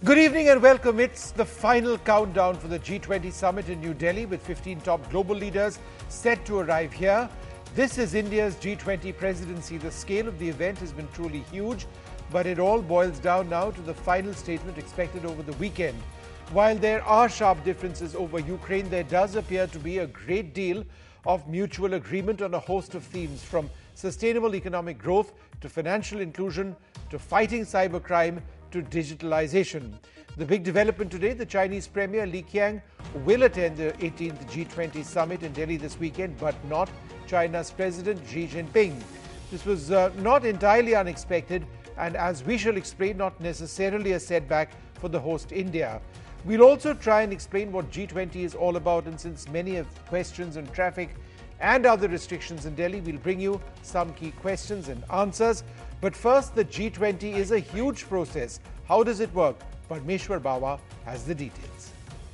Good evening and welcome. It's the final countdown for the G20 summit in New Delhi with 15 top global leaders set to arrive here. This is India's G20 presidency. The scale of the event has been truly huge, but it all boils down now to the final statement expected over the weekend. While there are sharp differences over Ukraine, there does appear to be a great deal of mutual agreement on a host of themes, from sustainable economic growth to financial inclusion to fighting cybercrime to digitalization. The big development today, the Chinese Premier Li Qiang will attend the 18th G20 summit in Delhi this weekend, but not China's President Xi Jinping. This was not entirely unexpected, and as we shall explain, not necessarily a setback for the host India. We'll also try and explain what G20 is all about, and since many have questions on traffic and other restrictions in Delhi, we'll bring you some key questions and answers. But first, the G20 is a huge process. How does it work? Parmeshwar Bawa has the details.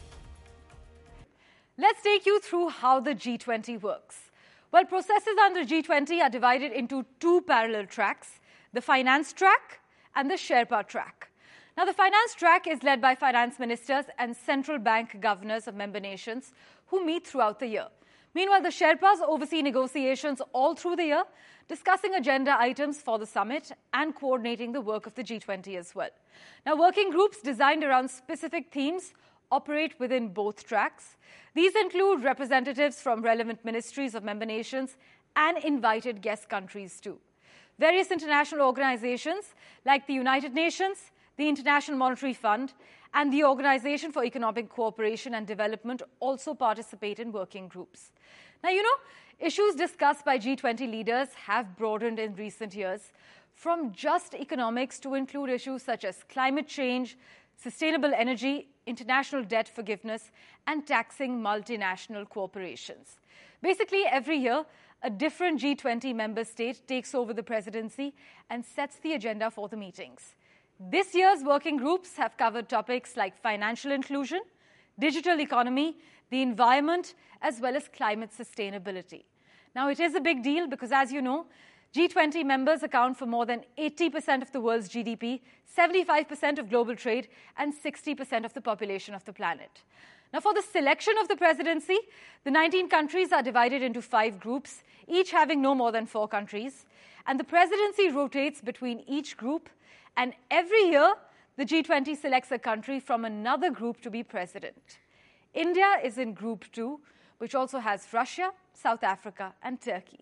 Let's take you through how the G20 works. Well, processes under G20 are divided into two parallel tracks, the finance track and the Sherpa track. Now, the finance track is led by finance ministers and central bank governors of member nations who meet throughout the year. Meanwhile, the Sherpas oversee negotiations all through the year, discussing agenda items for the summit and coordinating the work of the G20 as well. Now, working groups designed around specific themes operate within both tracks. These include representatives from relevant ministries of member nations and invited guest countries too. Various international organizations like the United Nations, the International Monetary Fund, and the Organization for Economic Cooperation and Development also participate in working groups. Now, issues discussed by G20 leaders have broadened in recent years, from just economics to include issues such as climate change, sustainable energy, international debt forgiveness, and taxing multinational corporations. Basically, every year, a different G20 member state takes over the presidency and sets the agenda for the meetings. This year's working groups have covered topics like financial inclusion, digital economy, the environment, as well as climate sustainability. Now, it is a big deal because, as you know, G20 members account for more than 80% of the world's GDP, 75% of global trade, and 60% of the population of the planet. Now, for the selection of the presidency, the 19 countries are divided into 5 groups, each having no more than 4 countries. And the presidency rotates between each group. And every year, the G20 selects a country from another group to be president. India is in Group 2, which also has Russia, South Africa, and Turkey.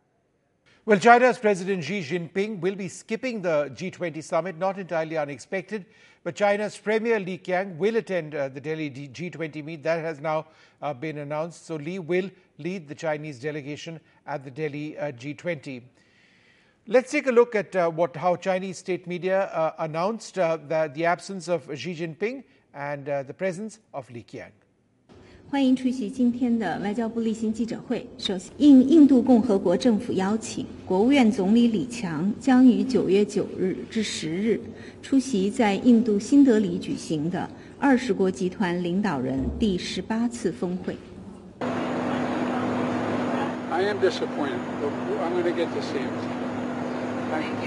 Well, China's President Xi Jinping will be skipping the G20 summit, not entirely unexpected. But China's Premier Li Qiang will attend the Delhi G20 meet. That has now been announced. So Li will lead the Chinese delegation at the Delhi G20. Let's take a look at how Chinese state media announced the absence of Xi Jinping and the presence of Li Qiang. 欢迎出席今天的外交部例行记者会。首先，应印度共和国政府邀请，国务院总理李强将于9月9日至10日出席在印度新德里举行的20国集团领导人第18次峰会。 I am disappointed, but I'm going to get to see him. Thank you.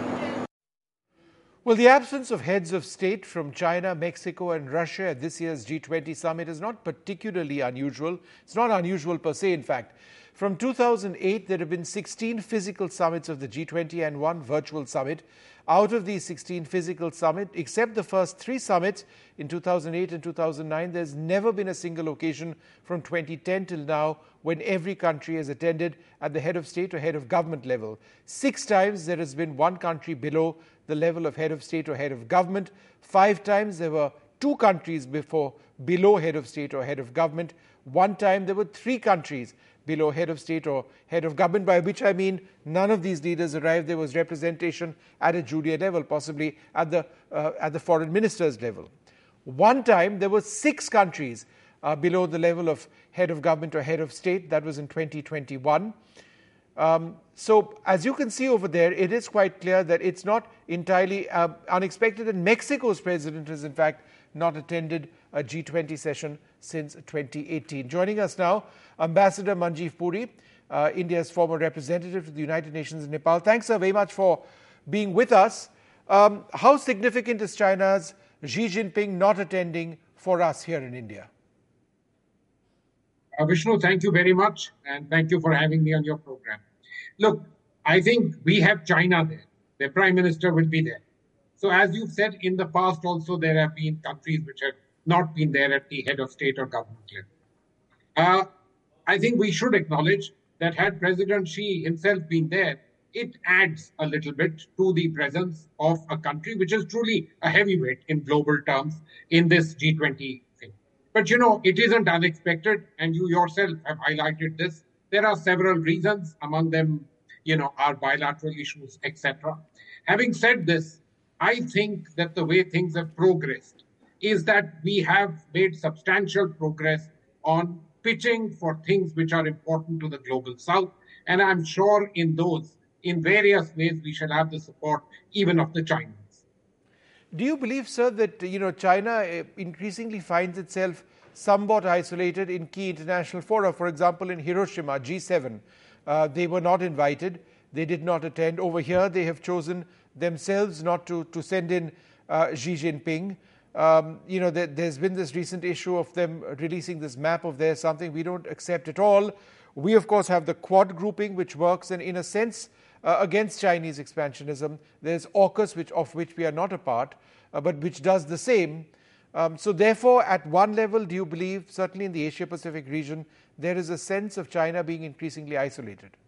Well, the absence of heads of state from China, Mexico and Russia at this year's G20 summit is not particularly unusual. It's not unusual per se, in fact. From 2008, there have been 16 physical summits of the G20 and 1 virtual summit. Out of these 16 physical summits, except the first 3 summits in 2008 and 2009, there's never been a single occasion from 2010 till now when every country has attended at the head of state or head of government level. 6 times there has been one country below the level of head of state or head of government. 5 times there were 2 countries below head of state or head of government. 1 time there were 3 countries below head of state or head of government, by which I mean none of these leaders arrived. There was representation at a junior level, possibly at the foreign minister's level. 1 time there were 6 countries below the level of head of government or head of state. That was in 2021. So as you can see over there, it is quite clear that it's not entirely unexpected, and Mexico's president has in fact not attended a G20 session since 2018. Joining us now, Ambassador Manjeev Puri, India's former representative to the United Nations in Nepal. Thanks, sir, very much for being with us. How significant is China's Xi Jinping not attending for us here in India? Vishnu, thank you very much, and thank you for having me on your program. Look, I think we have China there. The Prime Minister will be there. So as you've said, in the past also there have been countries which have not been there at the head of state or government level. I think we should acknowledge that had President Xi himself been there, it adds a little bit to the presence of a country which is truly a heavyweight in global terms in this G20 thing. But it isn't unexpected, and you yourself have highlighted this. There are several reasons, among them, our bilateral issues, etc. Having said this, I think that the way things have progressed is that we have made substantial progress on pitching for things which are important to the global south. And I'm sure in various ways, we shall have the support even of the Chinese. Do you believe, sir, that China increasingly finds itself somewhat isolated in key international fora? For example, in Hiroshima, G7, they were not invited. They did not attend. Over here, they have chosen themselves not to send in Xi Jinping. There's been this recent issue of them releasing this map of theirs, something we don't accept at all. We, of course, have the Quad grouping, which works, and in a sense, against Chinese expansionism. There's AUKUS, of which we are not a part, but which does the same. So therefore, at one level, do you believe, certainly in the Asia-Pacific region, there is a sense of China being increasingly isolated?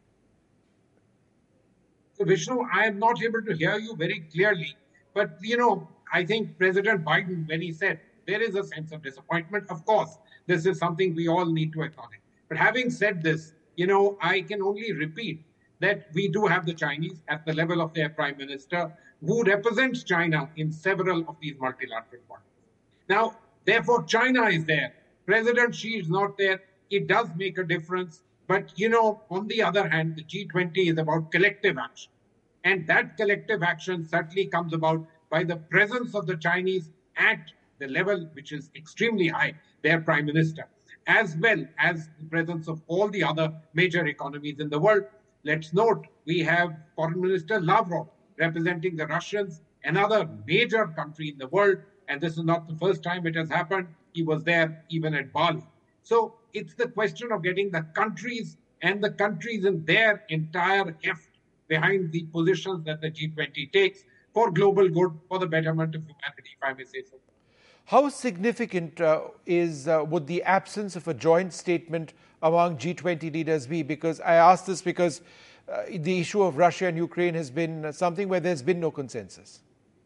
So Vishnu, I am not able to hear you very clearly, but I think President Biden, when he said there is a sense of disappointment, of course, this is something we all need to acknowledge. But having said this, I can only repeat that we do have the Chinese at the level of their Prime Minister who represents China in several of these multilateral bodies. Now, therefore, China is there. President Xi is not there. It does make a difference. But, on the other hand, the G20 is about collective action. And that collective action certainly comes about by the presence of the Chinese at the level which is extremely high, their Prime Minister, as well as the presence of all the other major economies in the world. Let's note, we have Foreign Minister Lavrov representing the Russians, another major country in the world. And this is not the first time it has happened. He was there even at Bali. So it's the question of getting the countries and the countries in their entire heft behind the positions that the G20 takes for global good, for the betterment of humanity, if I may say so. How significant would the absence of a joint statement among G20 leaders be? Because I ask this because the issue of Russia and Ukraine has been something where there's been no consensus.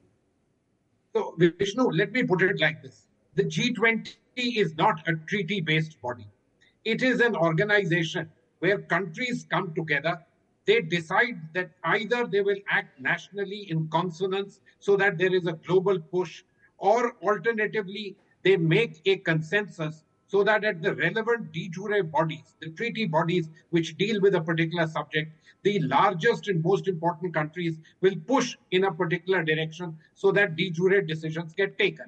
So, Vishnu, let me put it like this. The G20 is not a treaty-based body. It is an organization where countries come together. They decide that either they will act nationally in consonance so that there is a global push, or alternatively, they make a consensus so that at the relevant de jure bodies, the treaty bodies which deal with a particular subject, the largest and most important countries will push in a particular direction so that de jure decisions get taken.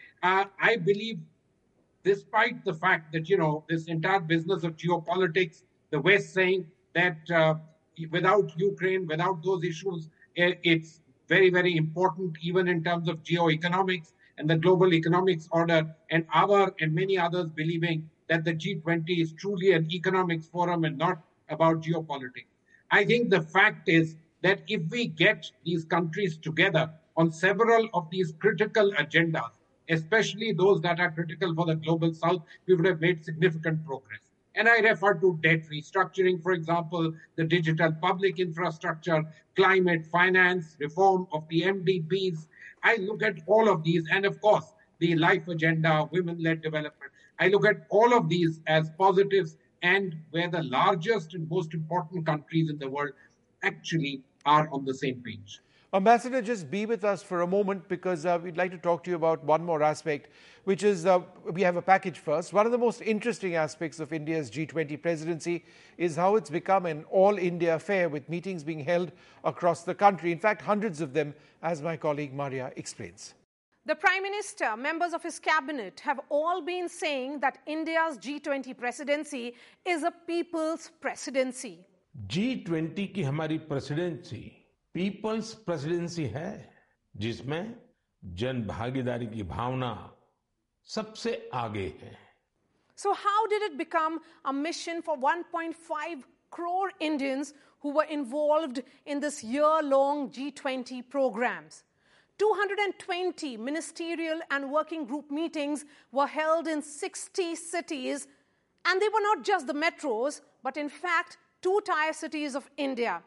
I believe, despite the fact that, this entire business of geopolitics, the West saying that without Ukraine, without those issues, it's very, very important, even in terms of geoeconomics and the global economics order, and our and many others believing that the G20 is truly an economics forum and not about geopolitics. I think the fact is that if we get these countries together on several of these critical agendas, especially those that are critical for the global south, we would have made significant progress. And I refer to debt restructuring, for example, the digital public infrastructure, climate finance, reform of the MDPs. I look at all of these, and of course, the life agenda, women-led development. I look at all of these as positives, and where the largest and most important countries in the world actually are on the same page. Ambassador, just be with us for a moment, because we'd like to talk to you about one more aspect, which is we have a package first. One of the most interesting aspects of India's G20 presidency is how it's become an all-India affair, with meetings being held across the country. In fact, hundreds of them, as my colleague Maria explains. The Prime Minister, members of his cabinet have all been saying that India's G20 presidency is a people's presidency. G20 की हमारी presidency peoples presidency है, जिसमें जन भागीदारी की भावना सबसे आगे है. So how did it become a mission for 1.5 crore Indians who were involved in this year-long G20 programs? 220 ministerial and working group meetings were held in 60 cities, and they were not just the metros, but in fact, 2-tier cities of India.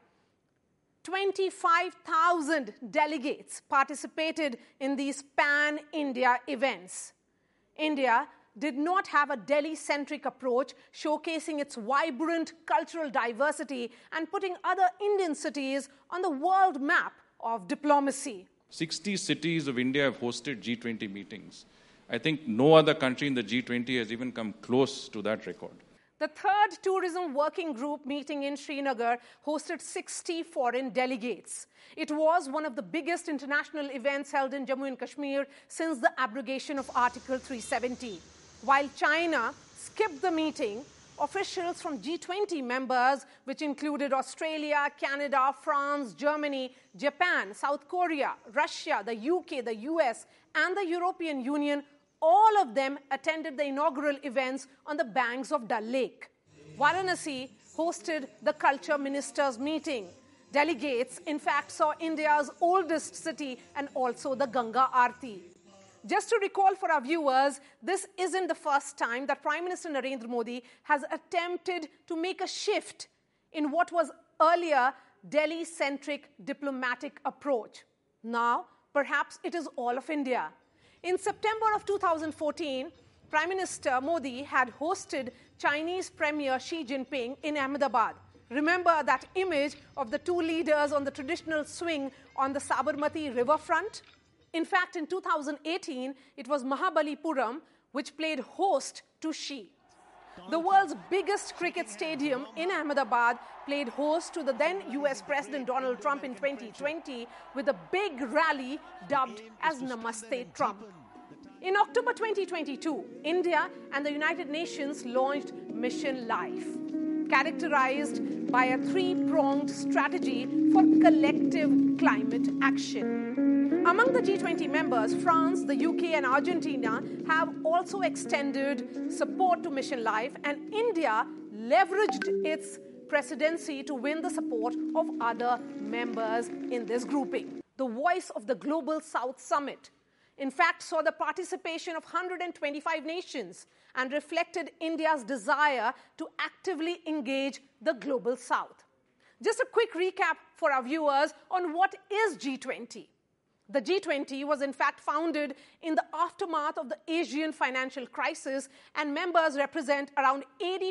25,000 delegates participated in these pan-India events. India did not have a Delhi-centric approach, showcasing its vibrant cultural diversity and putting other Indian cities on the world map of diplomacy. 60 cities of India have hosted G20 meetings. I think no other country in the G20 has even come close to that record. The third tourism working group meeting in Srinagar hosted 60 foreign delegates. It was one of the biggest international events held in Jammu and Kashmir since the abrogation of Article 370. While China skipped the meeting, officials from G20 members, which included Australia, Canada, France, Germany, Japan, South Korea, Russia, the UK, the US, and the European Union, all of them attended the inaugural events on the banks of Dal Lake. Varanasi hosted the culture ministers' meeting. Delegates, in fact, saw India's oldest city and also the Ganga Aarti. Just to recall for our viewers, this isn't the first time that Prime Minister Narendra Modi has attempted to make a shift in what was earlier Delhi-centric diplomatic approach. Now, perhaps it is all of India. In September of 2014, Prime Minister Modi had hosted Chinese Premier Xi Jinping in Ahmedabad. Remember that image of the two leaders on the traditional swing on the Sabarmati riverfront? In fact, in 2018, it was Mahabalipuram which played host to Xi. The world's biggest cricket stadium in Ahmedabad played host to the then US President Donald Trump in 2020 with a big rally dubbed as Namaste Trump. In October 2022, India and the United Nations launched Mission Life, characterized by a three-pronged strategy for collective climate action. Among the G20 members, France, the UK, and Argentina have also extended support to Mission Life, and India leveraged its presidency to win the support of other members in this grouping. The Voice of the Global South Summit, in fact, saw the participation of 125 nations and reflected India's desire to actively engage the Global South. Just a quick recap for our viewers on what is G20. The G20 was in fact founded in the aftermath of the Asian financial crisis, and members represent around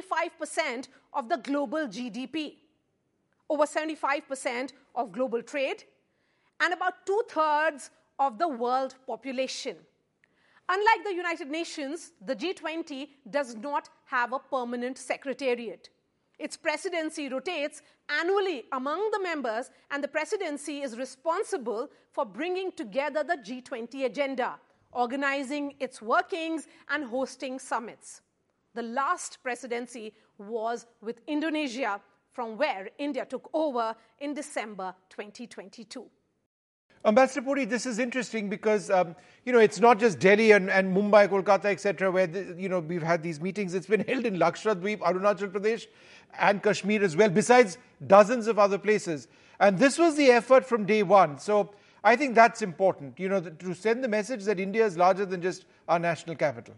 85% of the global GDP, over 75% of global trade, and about 2/3 of the world population. Unlike the United Nations, the G20 does not have a permanent secretariat. Its presidency rotates annually among the members, and the presidency is responsible for bringing together the G20 agenda, organizing its workings, and hosting summits. The last presidency was with Indonesia, from where India took over in December 2022. Ambassador Puri, this is interesting because, it's not just Delhi and Mumbai, Kolkata, etc., where, we've had these meetings. It's been held in Lakshadweep, Arunachal Pradesh, and Kashmir as well, besides dozens of other places. And this was the effort from day one. So I think that's important, to send the message that India is larger than just our national capital.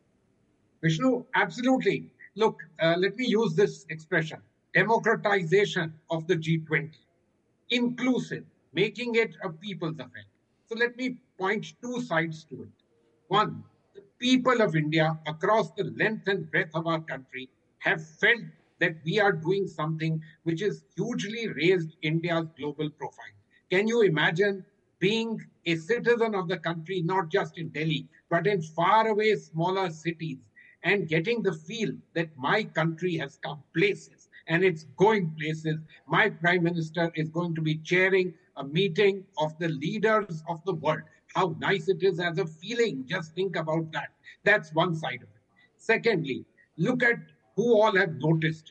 Vishnu, absolutely. Look, let me use this expression, democratization of the G20, inclusive, making it a people's affair. So let me point two sides to it. One, the people of India across the length and breadth of our country have felt that we are doing something which has hugely raised India's global profile. Can you imagine being a citizen of the country, not just in Delhi, but in faraway smaller cities, and getting the feel that my country has come places and it's going places? My Prime Minister is going to be chairing a meeting of the leaders of the world. How nice it is as a feeling. Just think about that. That's one side of it. Secondly, look at who all have noticed it.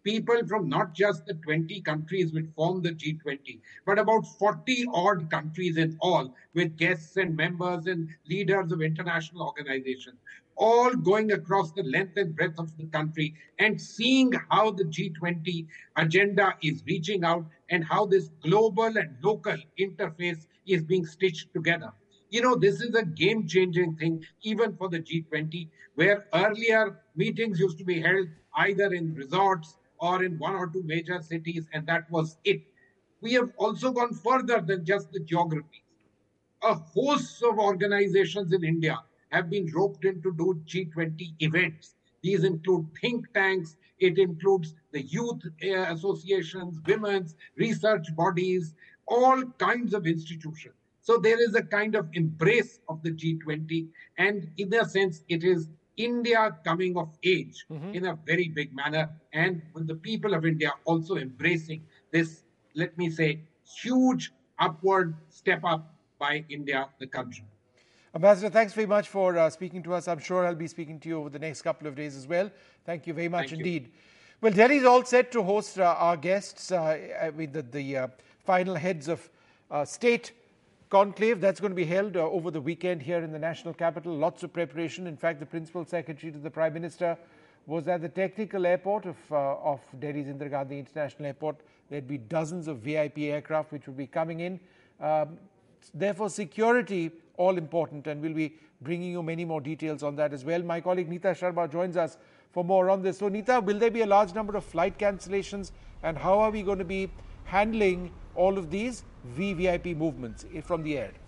people from not just the 20 countries which form the G20, but about 40 odd countries in all, with guests and members and leaders of international organizations, all going across the length and breadth of the country and seeing how the G20 agenda is reaching out and how this global and local interface is being stitched together. You know, this is a game-changing thing, even for the G20, where earlier meetings used to be held either in resorts or in one or two major cities, and that was it. We have also gone further than just the geographies. A host of organizations in India have been roped in to do G20 events. These include think tanks, it includes the youth associations, women's research bodies, all kinds of institutions. So there is a kind of embrace of the G20, and in a sense, it is India coming of age in a very big manner, and with the people of India also embracing this, let me say, huge upward step up by India, the country. Ambassador, thanks very much for speaking to us. I'm sure I'll be speaking to you over the next couple of days as well. Thank you very much indeed. Well, Delhi is all set to host our guests, with the final heads of state conclave that's going to be held over the weekend here in the national capital. Lots of preparation. In fact, the principal secretary to the Prime Minister was at the technical airport of Delhi's Indira Gandhi International Airport. There'd be dozens of VIP aircraft which will be coming in. Therefore, security all important, and we'll be bringing you many more details on that as well. My colleague Neeta Sharma joins us for more on this. So, Neeta, will there be a large number of flight cancellations, and how are we going to be handling all of these VVIP movements from the air?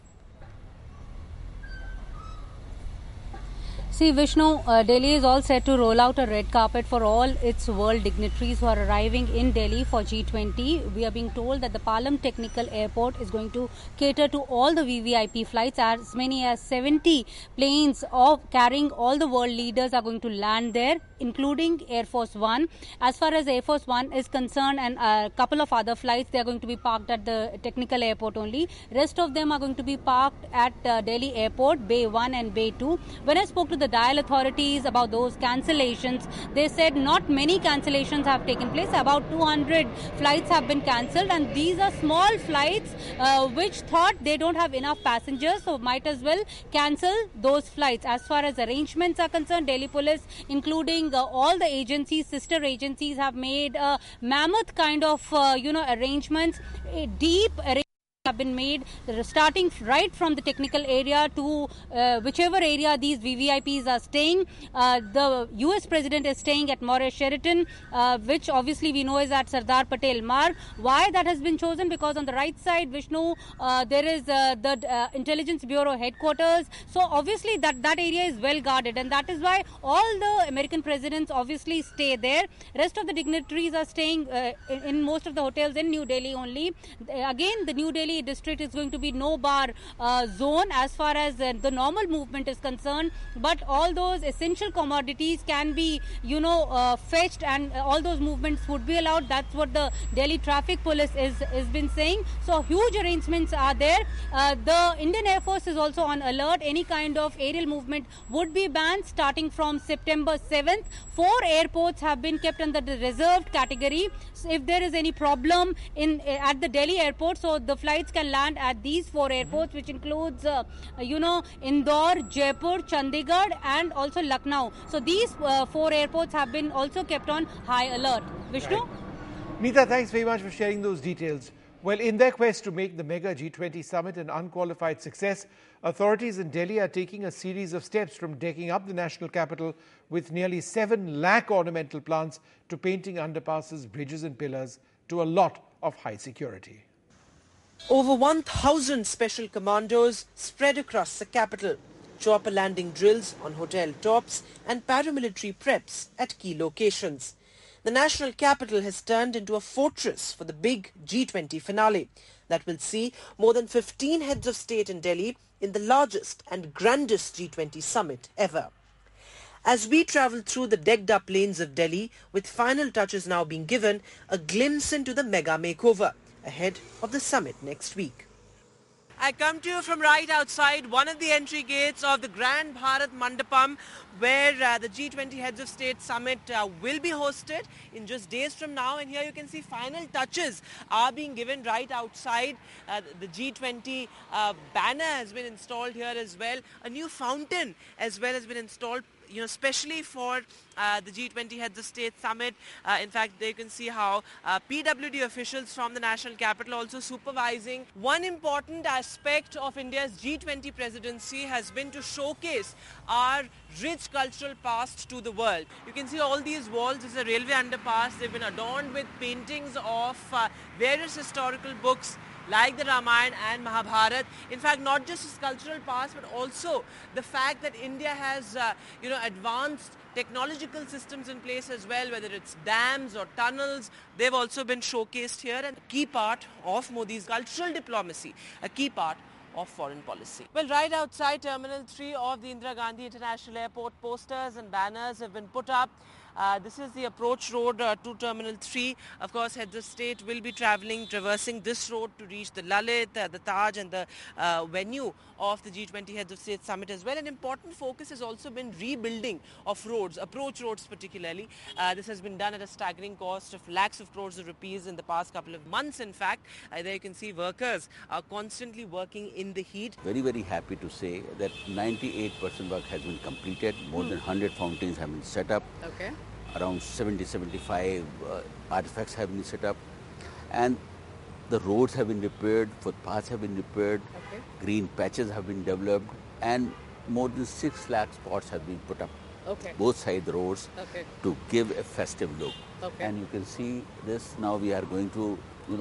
See, Vishnu, Delhi is all set to roll out a red carpet for all its world dignitaries who are arriving in Delhi for G20. We are being told that the Palam Technical Airport is going to cater to all the VVIP flights. As many as 70 planes carrying all the world leaders are going to land there, including Air Force One. As far as Air Force One is concerned, and a couple of other flights, they are going to be parked at the technical airport only. Rest of them are going to be parked at Delhi Airport, Bay 1 and Bay 2. When I spoke to the DIAL authorities about those cancellations, they said not many cancellations have taken place. About 200 flights have been cancelled, and these are small flights which thought they don't have enough passengers, so might as well cancel those flights. As far as arrangements are concerned, Delhi Police, including all the agencies, sister agencies, have made a mammoth kind of arrangements, deep arrangements have been made, starting right from the technical area to whichever area these VVIPs are staying. The US President is staying at Mauritius Sheraton, which obviously we know is at Sardar Patel Marg. Why that has been chosen? Because on the right side, Vishnu, there is the Intelligence Bureau headquarters. So obviously that area is well guarded, and that is why all the American presidents obviously stay there. Rest of the dignitaries are staying in most of the hotels in New Delhi only. Again, the New Delhi district is going to be no bar zone as far as the normal movement is concerned, but all those essential commodities can be fetched, and all those movements would be allowed. That's what the Delhi Traffic Police is been saying. So huge arrangements are there. The Indian Air Force is also on alert. Any kind of aerial movement would be banned starting from September 7th. 4 airports have been kept under the reserved category. So if there is any problem at the Delhi airport, so the flights can land at these 4 airports, which includes Indore, Jaipur, Chandigarh and also Lucknow. So these 4 airports have been also kept on high alert. Vishnu? Right. Neeta, thanks very much for sharing those details. Well, in their quest to make the mega G20 summit an unqualified success, authorities in Delhi are taking a series of steps, from decking up the national capital with nearly 7 lakh ornamental plants to painting underpasses, bridges and pillars, to a lot of high security. Over 1,000 special commandos spread across the capital, chopper landing drills on hotel tops and paramilitary preps at key locations. The national capital has turned into a fortress for the big G20 finale that will see more than 15 heads of state in Delhi in the largest and grandest G20 summit ever. As we travel through the decked up lanes of Delhi, with final touches now being given, a glimpse into the mega makeover ahead of the summit next week. I come to you from right outside one of the entry gates of the Grand Bharat Mandapam, where the G20 Heads of State Summit will be hosted in just days from now. And here you can see final touches are being given right outside. The G20 banner has been installed here as well. A new fountain as well has been installed, especially for the G20 Heads of State Summit. In fact, there you can see how PWD officials from the national capital also supervising. One important aspect of India's G20 presidency has been to showcase our rich cultural past to the world. You can see all these walls. This is a railway underpass. They've been adorned with paintings of various historical books like the Ramayana and Mahabharata. In fact, not just its cultural past, but also the fact that India has, advanced technological systems in place as well, whether it's dams or tunnels. They've also been showcased here, and a key part of Modi's cultural diplomacy, a key part of foreign policy. Well, right outside Terminal 3 of the Indira Gandhi International Airport, posters and banners have been put up. This is the approach road to Terminal 3. Of course, Heads of State will be traversing this road to reach the Lalit, the Taj and the venue of the G20 Heads of State Summit as well. An important focus has also been rebuilding of roads, approach roads particularly. This has been done at a staggering cost of lakhs of crores of rupees in the past couple of months, in fact. There you can see workers are constantly working in the heat. Very, very happy to say that 98% work has been completed. More than 100 fountains have been set up. Okay. Around 70-75 artifacts have been set up, and the roads have been repaired, footpaths have been repaired, green patches have been developed, and more than 6 lakh spots have been put up, both side the roads, to give a festive look. And you can see this. Now we are going to,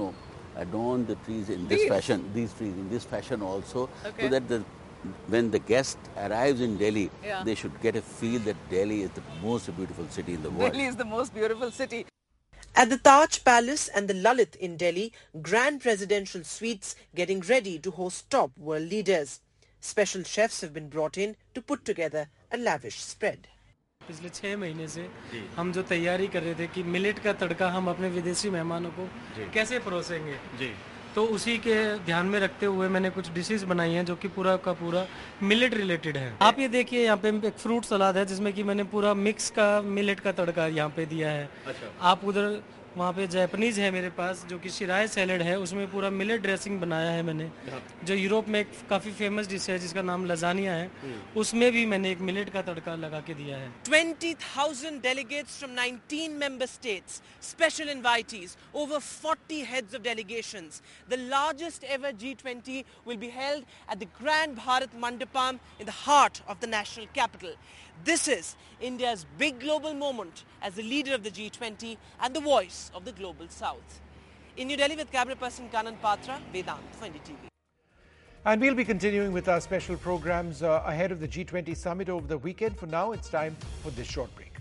adorn the trees in this fashion, these trees in this fashion also, so that when the guest arrives in Delhi, they should get a feel that Delhi is the most beautiful city in the world. Delhi is the most beautiful city. At the Taj Palace and the Lalit in Delhi, grand presidential suites getting ready to host top world leaders. Special chefs have been brought in to put together a lavish spread. पिछले 6 महीने से हम जो तैयारी कर रहे थे कि मिलेट का तड़का हम अपने विदेशी मेहमानों को कैसे परोसेंगे, तो उसी के ध्यान में रखते हुए मैंने कुछ डिशेस बनाई हैं जो कि पूरा का पूरा मिलेट रिलेटेड है। आप ये देखिए, यहाँ पे एक फ्रूट सलाद है जिसमें कि मैंने पूरा मिक्स का मिलेट का तड़का यहाँ पे दिया है। आप उधर वहाँ पे जैपनीज है मेरे पास जो कि शिराय सैलेड है, उसमें पूरा मिलेट ड्रेसिंग बनाया है मैंने, जो यूरोप में एक काफ़ी फेमस डिश है जिसका नाम लजानिया है, उसमें भी मैंने एक मिलेट का तड़का लगा के दिया है। 20,000 delegates from 19 member states, special invitees, over 40 heads of delegations. The largest ever G20 will be held at the Grand Bharat Mandapam in the heart of the national capital. This is India's big global moment as the leader of the G20 and the voice of the global south. In New Delhi with camera person Kanan Patra, Vedant for NDTV. And we'll be continuing with our special programs ahead of the G20 summit over the weekend. For now, it's time for this short break.